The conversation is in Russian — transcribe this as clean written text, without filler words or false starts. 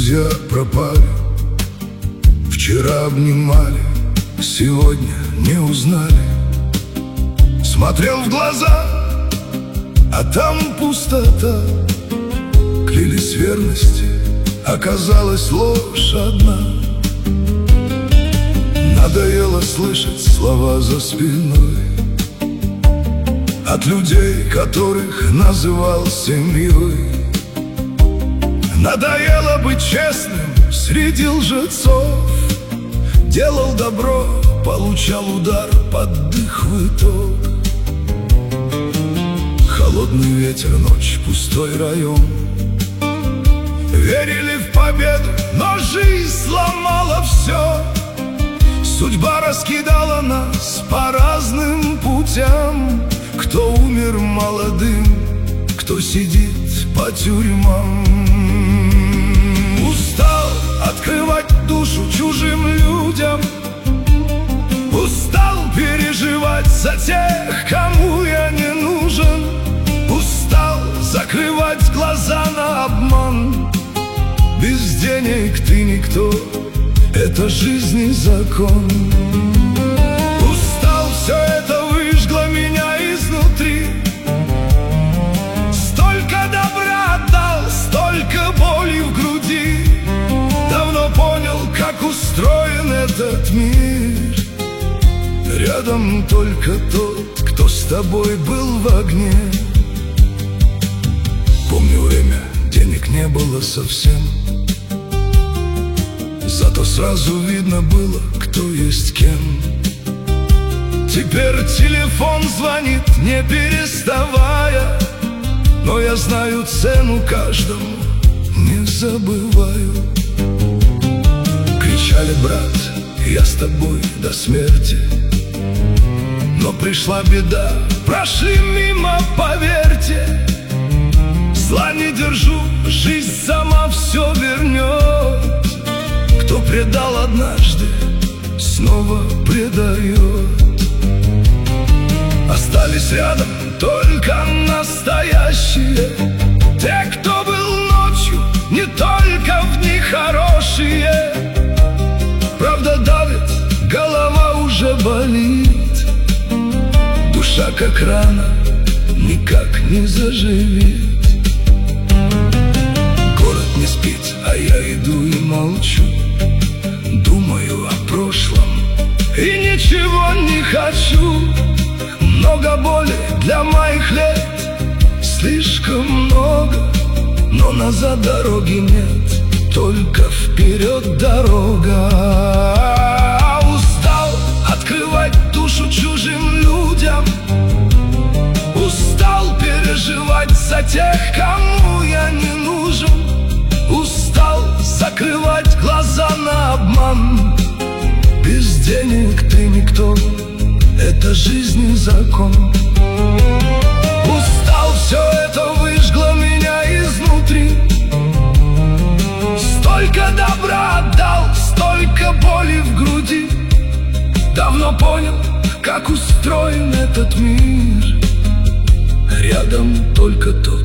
Друзья пропали, вчера обнимали, сегодня не узнали. Смотрел в глаза, а там пустота. Клялись верности, оказалась ложь одна. Надоело слышать слова за спиной от людей, которых называл семьей. Надоело быть честным среди лжецов. Делал добро, получал удар под дых в итог. Холодный ветер, ночь, пустой район. Верили в победу, но жизнь сломала все. Судьба раскидала нас по разным путям. Кто умер молодым, кто сидит по тюрьмам. Устал открывать душу чужим людям. Устал переживать за тех, кому я не нужен. Устал закрывать глаза на обман. Без денег ты никто, это жизнь и закон. Устал, все это выжгло меня изнутри. Столько добра отдал, столько боли в груди. Давно понял, как устроен этот мир. Рядом только тот, кто с тобой был в огне. Помню время, денег не было совсем. Зато сразу видно было, кто есть кем. Теперь телефон звонит, не переставая. Но я знаю цену каждому, не забываю. Кричали: брат, я с тобой до смерти. Но пришла беда, прошли мимо, поверьте. Зла не держу, жизнь сама все вернет. Кто предал однажды, снова предает. Остались рядом только настоящие. Те, кто был ночью, не только в дни хорошие. Правда давит, голова уже болит. Душа как рана, никак не заживет. Город не спит, а я иду и молчу. Думаю о прошлом и ничего не хочу. Много боли для моих лет, слишком много. Но назад дороги нет, только вперед дорога. Устал открывать душу чужим людям. Устал переживать за тех, кому я не нужен. Устал закрывать глаза на обман. Без денег ты никто, это жизнь и закон. Устал, все это выжгло меня изнутри. Столько добра отдал, столько боли в груди. Давно понял, как устроен этот мир. Рядом только то,